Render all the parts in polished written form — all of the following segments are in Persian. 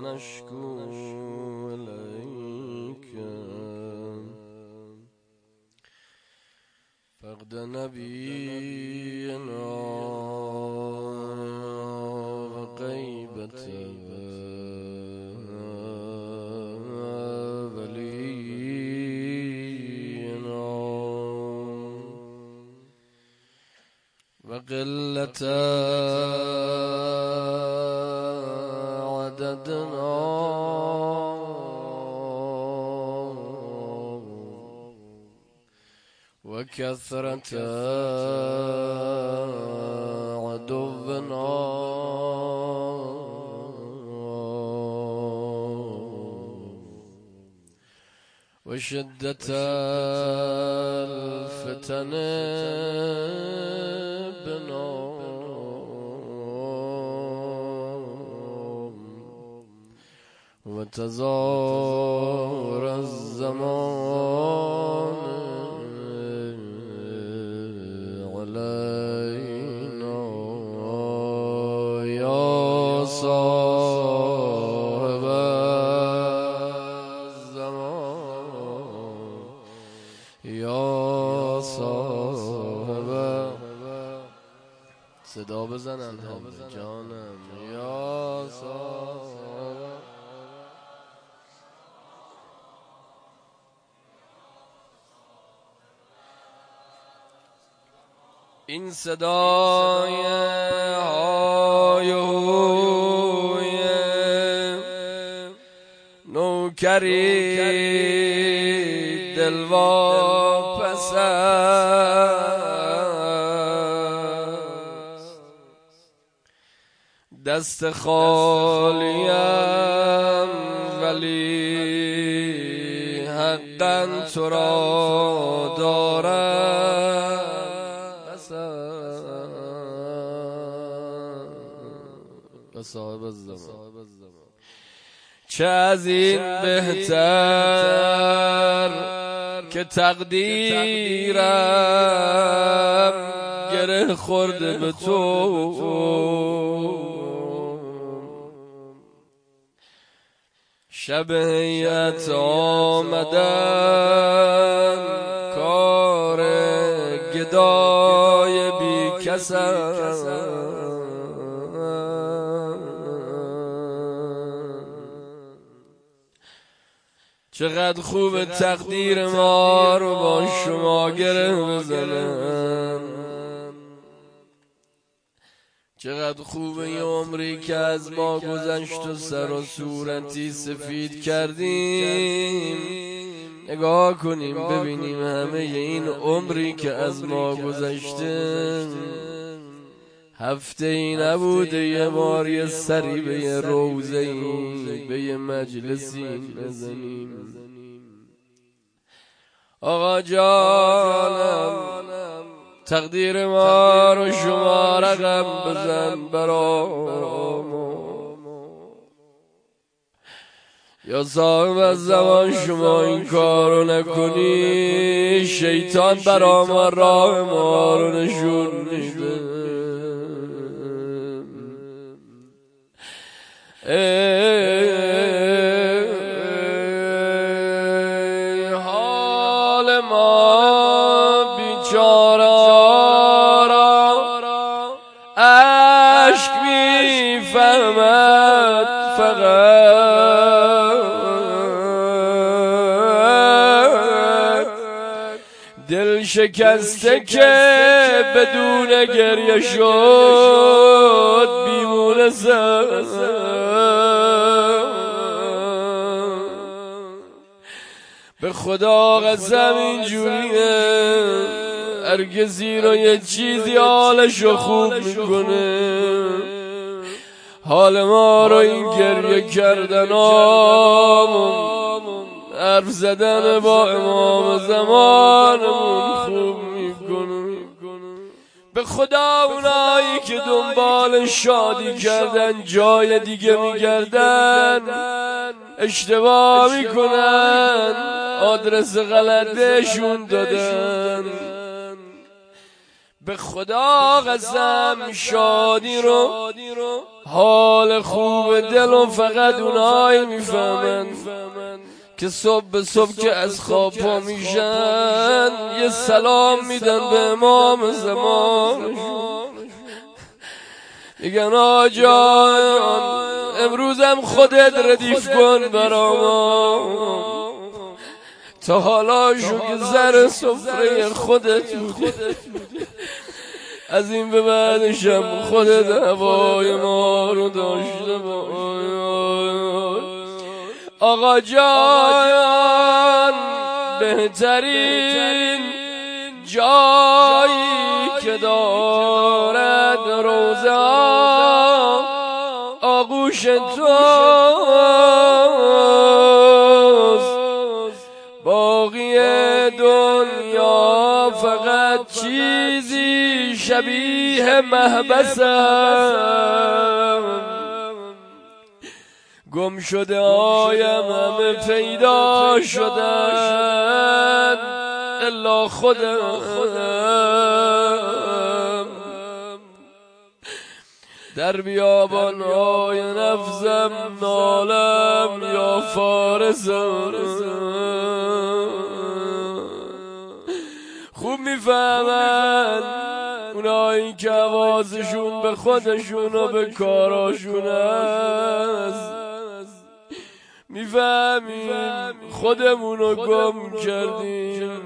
نشكو إليك فقد نبينا وغيبة ولينا وقلة عددنا وكثرة عدونا وشدة الفتن بنا وتزار الزمان علينا يا صاحب الزمان يا صاحب صدا بزنن جانم یا صاحب این صدای های هوی نوکری دلواپس است دست خالیم ولی حقا تو را دارم صاحب الزمان چه از این بهتر که تقدیرم گره خورده به تو شب هیئت آمدن کار گدای بی کسم چقدر خوب تقدیر ما رو با شما گره بزنن چقدر خوب این عمری که از ما گذشت و سر و صورتی سفید کردیم نگاه کنیم ببینیم همه این عمری که از ما گذشته هفته ای نبوده یه بار یه سری به یه روزه ای به یه مجلسی نزنیم آقا جانم تقدیر ما رو شما رقم بزن برامو یا صاحب الزمان شما این کارو نکنی شیطان برا ما راه ما رو نشون میده حال ما بیچاره را اشک میفهمد فقط دل شکسته که بدون گریه شد بیمونه به خدا قسم اینجوریه هرگزی رو یه چیزی حالشو خوب میکنه حال ما رو این گریه کردن حرف زدن با امام زمانمون خوب میکنه به خدا اونایی که دنبال شادی کردن جای دیگه میگردن اشتباه میکنن آدرس غلط بهشون دادن به خدا قسم شادی رو حال خوب دل و فقط اونایی میفهمن که صبح به صبح که از خواب پا میشن یه سلام میدن به امام زمان، میگن آجان امروزم خودت ردیف کن برام، تا حالا شو که زر سفره خودت بودی، از این به بعدشم خودت هوای ما رو داشته باش. آقا جان بهترین جایی که دارد روزه آغوش توست، باقی دنیا فقط چیزی شبیه محبسم، گم شده آیم همه پیدا شدن الا خودم، در بیابان‌های نفسم نالم یا فارسم. خوب میفهمن اونایی که حواسشون به خودشون و به کاراشون است، میفهمیم خودمونو گم کردیم.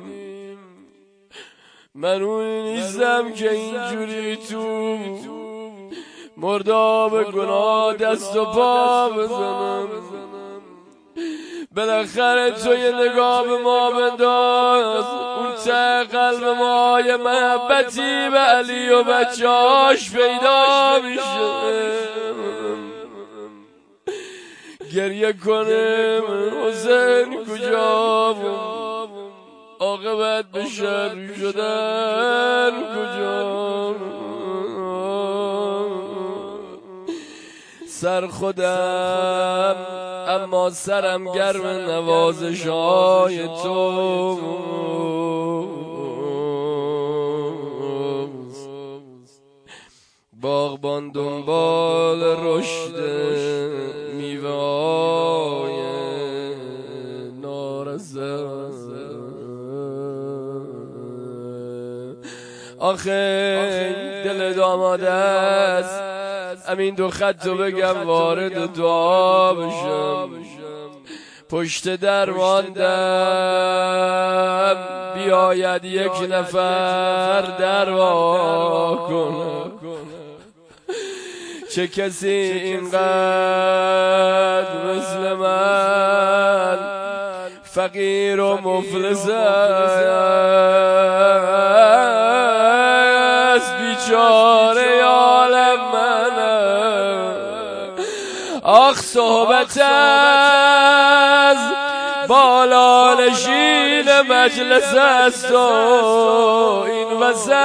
من اونی نیستم که اینجوری تو مرداب گناه دست و پا بزنم، بالاخره تو یه نگاه به ما بنداز، اون ته قلب ما یه محبتی به علی و بچه‌هاش پیدا میشه، گریه کنیم حسین کجا، عاقبت به شر شدن کجا، سر خودم اما سرم گرم نوازش‌های تو، باغبان دنبال رشد میوه‌های نارسا، آخه دل داماده است همین دو خطو بگم وارد دعا بشم، پشت در ماندم بیاید یک نفر در وا کنه، چه کسی اینقدر مثل من فقیر و مفلس است، بیچاره عالم منم، آخ صحبت از بالا نشین مجلس است و این وسط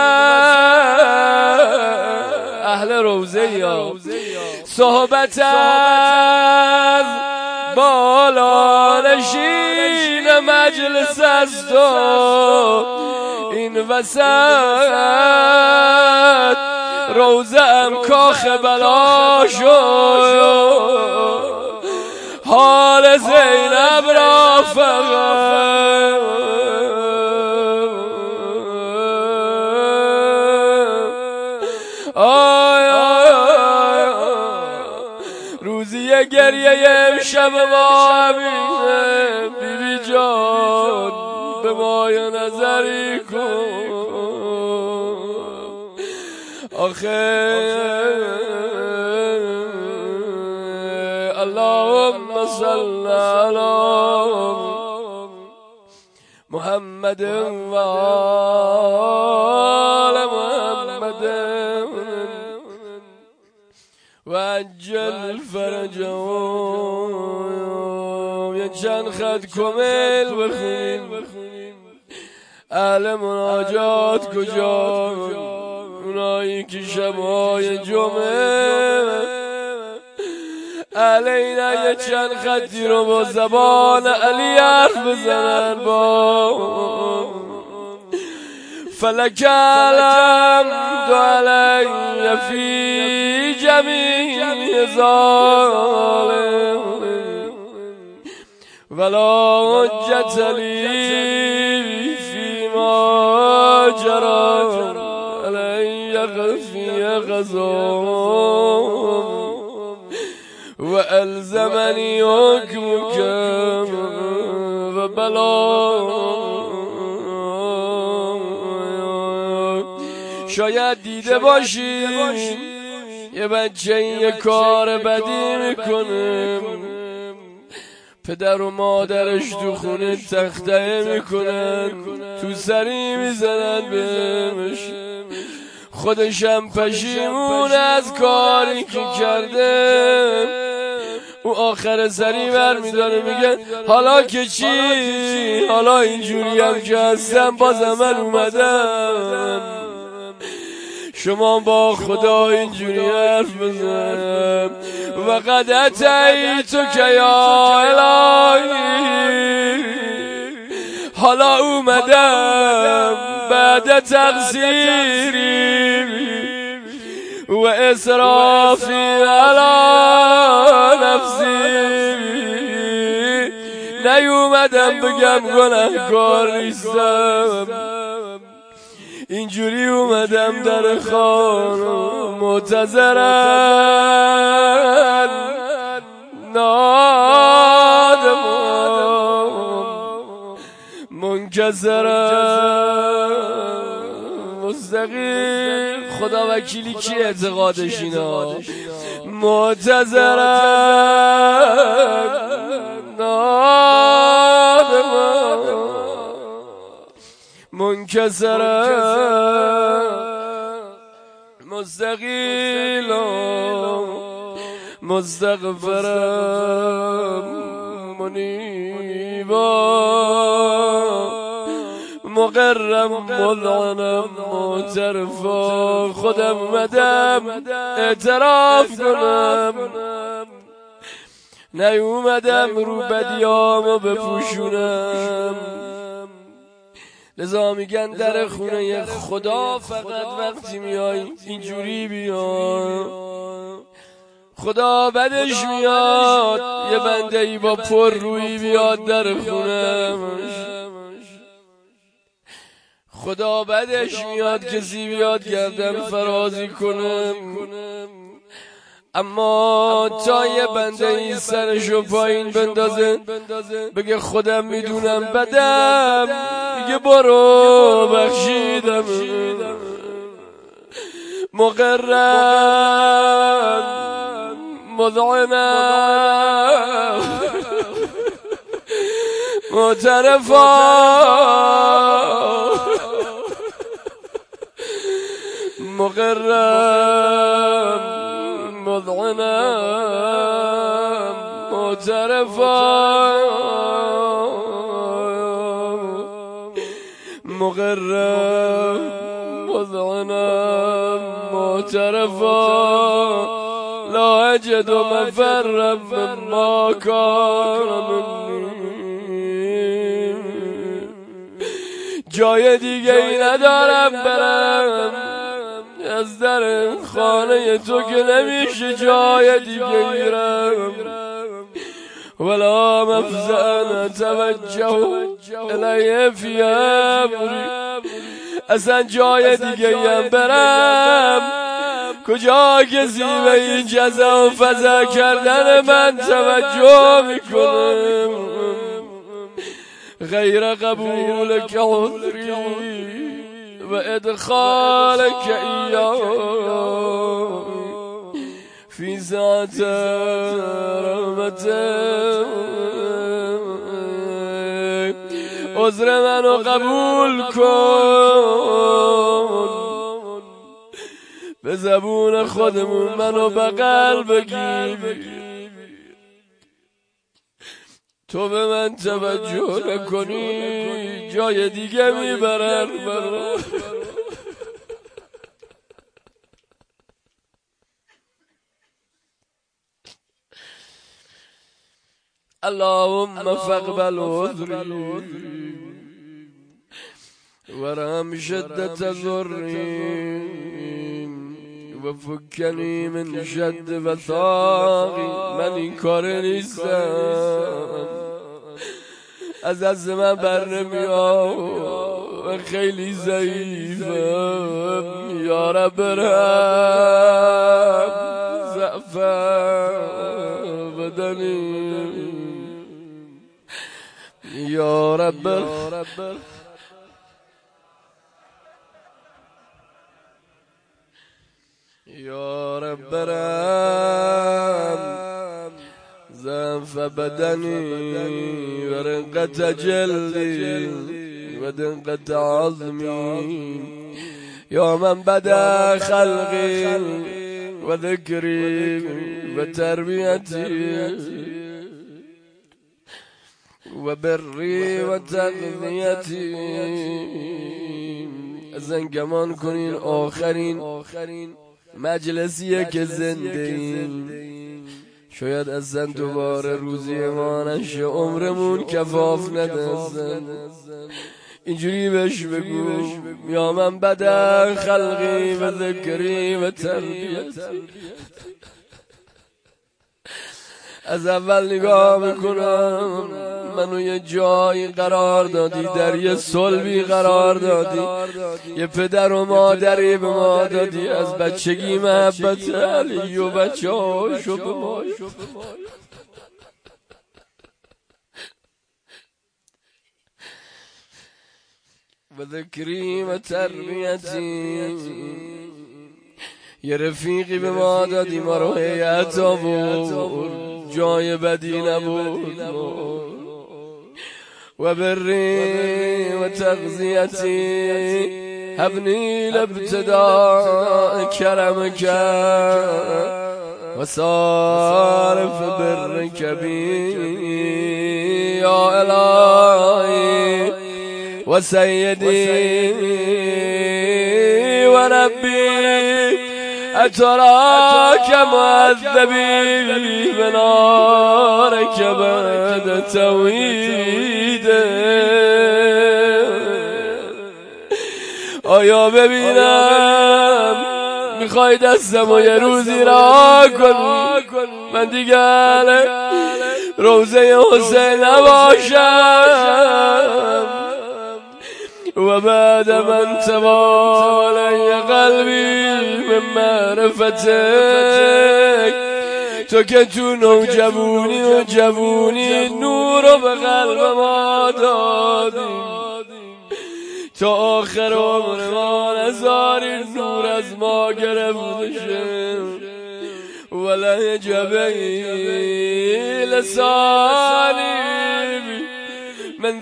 اهل روزه یا صحبت از بالا نشین مجلس است و این وسط روزه ام کاخ بلا شد، حال زینب را فقط روزی گریه امشب ما همینه، بیبی جان به ما یه نظری کن، آخه اللهم صل علی محمد و آل محمد و عجل فرجهم. یه چند خط کامل بخونیم، اهل مناجات کجا؟ اونایی که شبهای جمعه علینا یه چند خطی رو با زبان علی حرف بزنن، با فلك الحمد علي في جميع ظالم ولا حجة لي فيما جرى علي خفي غزام وألزمني حكمك وبلا. شاید دیده باشی یه بچه یه کار بدی میکنه، پدر و مادرش تو خونه تخته میکنن، تو سری میزنن بهش، خودشم پشیمون از کاری که کرده. او آخر سری برمیداره میگه حالا که چی، حالا اینجوری هم که هستم بازم من اومدم. شما با خدا اینجوری حرف بزن و قد اتیتک یا الهی، حالا اومدم بعد تقصیری و اسرافی علی نفسی، نیومدم بگم گناهکار نیستم، اینجوری اومدم در خانه معتذرن نادم منکسرن مستقیم. خدا وکیلی کی اعتقادش اینا؟ معتذرن نادم منکسرن مستقیلا مستغفرم منیبا مقرم مذعنم معترفا. خودم اومدم اعتراف کنم، نیومدم رو بدیامو بپوشونم. لذا میگن در خونه خدا فقط وقتی میای اینجوری بیا، خدا بدش میاد یه بنده ای با پر روی بیاد در خونه، خدا بدش میاد کسی بیاد گردن فرازی کنه. اما تا یه بنده این سرشو پایین بندازه بگه خودم میدونم بدم، بگه برو بخشیدم، مقرم مذعنم معترفا مقرم مذعنم معترفا مقرم مذعنم معترفا لا اجد مفرا مما كان مني. جای دیگه ای ندارم برم از در خانه تو که نمیشه جای دیگه ایرم. ولا مفزع توجه الیه فی امری، اصلا جای دیگه ایم برم کجا کسی به این جزا و فضا کردن من توجه میکنه غیر قبول که حضری و ادخال که ایاه فی ذات رحمت. عذر منو قبول کن، به زبون خودمون منو بغل بگیر، تو به من توجه نکنی جای دیگه میبرن برو. اللهم فاقبل عذری ورم شدة ضري وفكني من شد وثاقي من این کار نیستم از من بر نمیام خیلی ضعیفم یا رب برم ضعف بدنی یا رب یا رب برم ضعف بدنی و رقت جلدی و دقت عظمی یا من بدا خلقی و ذکری و تربیتی و بری و تغذیتی. ازن گمان کنین آخرین مجلسیه که زنده ایم، شاید اصلا دوباره روزی ما نشه، عمرمون کفاف نده. اینجوری بهش بگو یا من بدا خلقی و ذکری و تربیت. از اول نگاه میکنم منو یه جایی قرار دادی، در یه صلبی قرار دادی، یه پدر و مادری به ما دادی، از بچگی محبت علی و بچه هاشو به ما. و ذکری و تربیتی، یه رفیقی به ما دادی، ما رو هیئت آورد، جای بدی نبود. و بری و تغذیتی هبنی لابتداء کرمک و صارف برک بی یا الهی و سیدی و ربی اتراک معذبی بنارک بعد توحید. آیا ببینم میخوای دستمو یه روزی را کنی، من دیگر روزه حسین نباشم و بعد من توالی قلبی من معرفتک. تو که تو نوجوانی و جوونی نور رو به قلب ما دادی، تا آخر عمر ما نذاری نور از ما گرفته شه. ولی جبهی لسانی من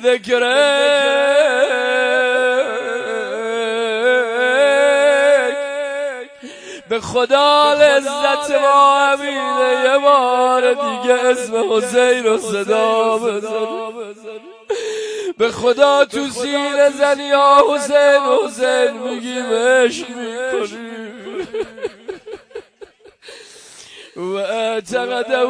ذکرک. به خدا لذت ما امینه یه بار دیگه اسم حسین رو صدا بزن. به خدا تو سینه زنی یا حسین حسین میگیم عشق میکنیم. و اعتقده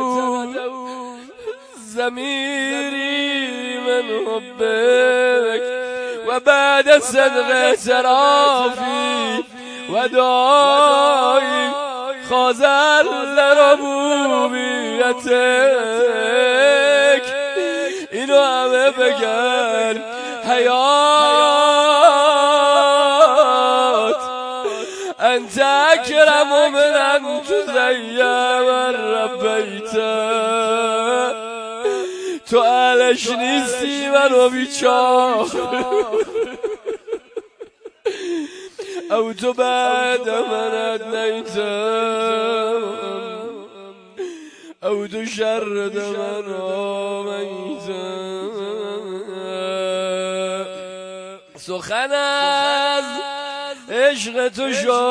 ضمیری من حبک و بعد صدق اعترافی و دعایی خازل ربوبیتک. اینو همه بگن حیات انت اکرم من ان تزیم ربیت. تو علش نیستی منو بیچار، او تو بعد من ادنیتم، او تو شرد من آمیتم. سخن از عشق تو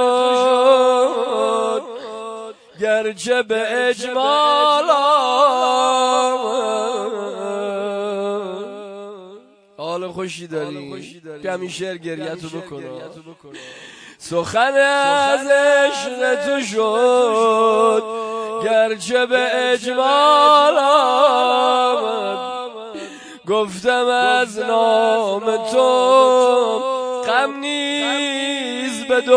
شد گرچه به اجمال حال خوشی داری که همین شعر گریتو بکنه. سخن از عشق تو شد گرچه به اجمال آمد، گفتم از نام تو غم نیز به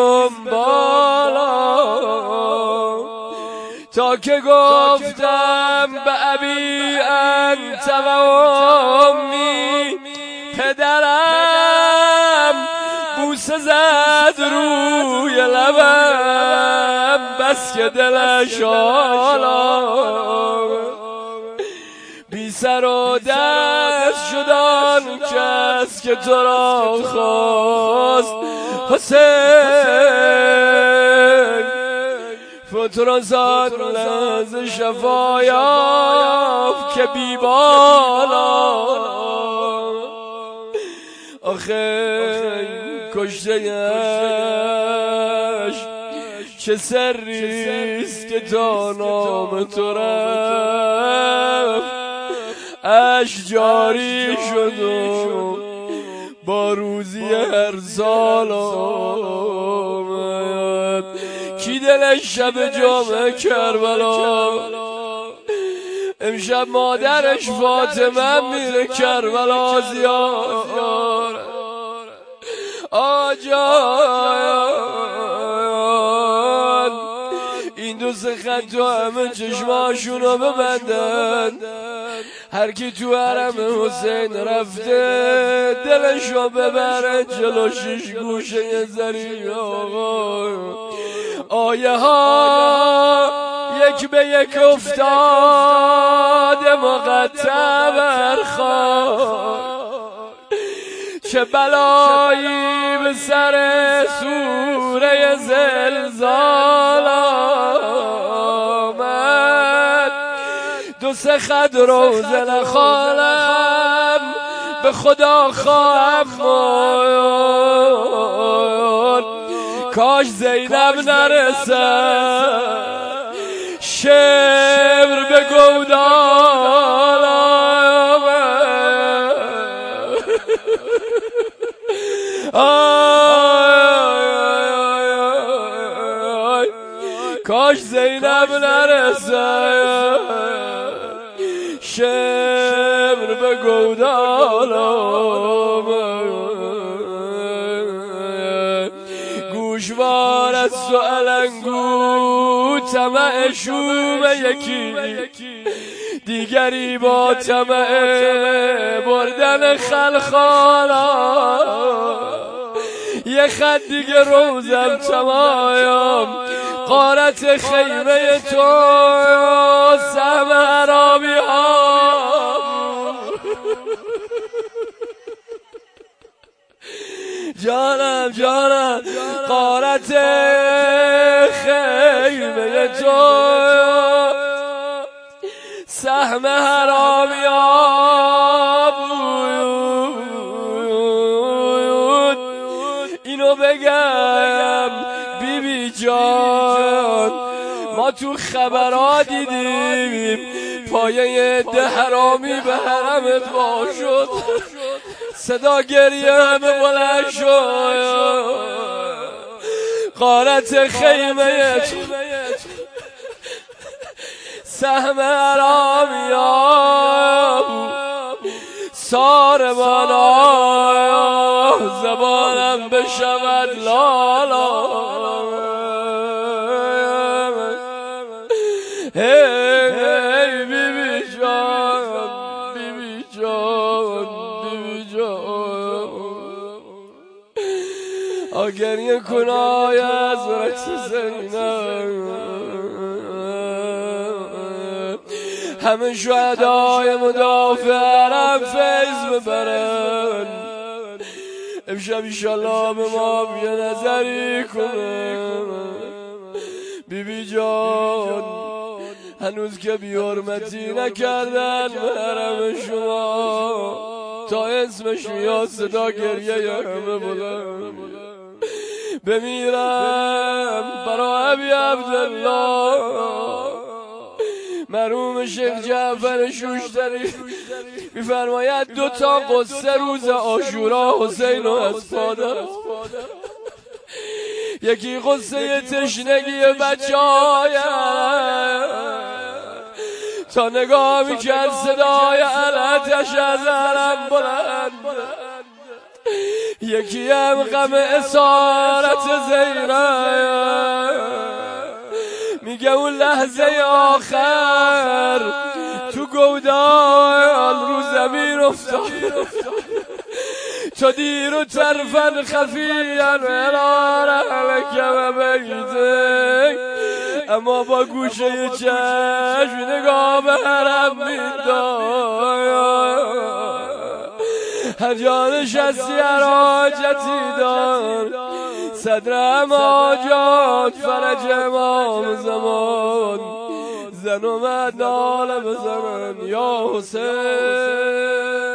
دنبالم تا که گفتم به ابی انت و امی پدرم بوسه زد روی لبم بس که دلش آلام بی سر و دست شد آن کس که تو را خواست حسین فترزان لحظ شفا یافت که بی بالا آخه کشته‌اش چه سریست که تا نام تو رفت اش جاری شد و با روزی هر سال آمد کی دلش شب جمعه کربلا امشب مادرش فاطمه میره کربلا زیارت آجان این دو سه خط تو همه چشماشونو ببندن هر کی تو حرم حسین رفته دلشو ببره جلو شش گوشه زری آیه ها یک به یک افتاده مقطع برخواد چه بلایی به سر سوره زلزال آمد دو سه خط روزه نخوانم به خدا خواهم مرد کاش زینب نرسد شبر به گودال کاش زینب نرسد شبر به گودال گوشوار از سؤالنگو طمع شوم یکی دیگری با طمع بردن خلخالا یه خط دیگه روزم تمایم غارت خیمه تو سهم عرابی ها جانم غارت خیمه تو سهم حرامی ها بود اینو بگم بی بی جان ما تو خبرها دیدیم پایه ده حرامی به حرمت وا شد صدا گریه همه بلند شد غارت خیمه سهم حرامی ها ساربانا زبانم بشود لالا هی بی بی جان بی بی جان بی بی جان آگریه کنای از رقص زینب همه شهدای مدافع حرم فیض ببرن امشب ایشالله به ما یه نظری کنن بی بی جان هنوز که بی حرمتی نکردن به حرم شما تا اسمش میاد صدا گریه همه بلند بمیرم برای ابی عبدالله مرحوم شیخ جعفر شوشتری میفرماید 2 تا قصه روز عاشورا حسین و از پادر یکی قصه تشنگی بچه‌های تا نگاه میکرد صدای علتش از علم بلند یکی هم غم اسارت زینب، میگه اون لحظه آخر تو گودال رو زمین افتاد، چو دیر و طرفا خفیان الان لک و بیتک، اما با گوشه چشم نگاه به حرم میداد، هر جا نشستی هر حاجتی دار، صدرم آجاد فرج امام زمان، زن اومد ناله بزنن یا حسین.